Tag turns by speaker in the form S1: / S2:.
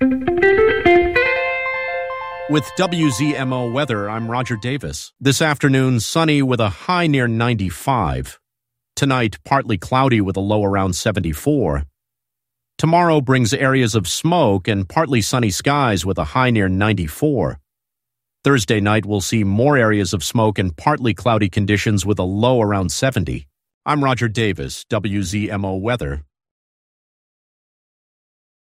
S1: With WZMO weather, I'm Roger Davis. This afternoon, sunny with a high near 95. Tonight, partly cloudy with a low around 74. Tomorrow brings areas of smoke and partly sunny skies with a high near 94. Thursday night, we'll see more areas of smoke and partly cloudy conditions with a low around 70. I'm Roger Davis, WZMO weather.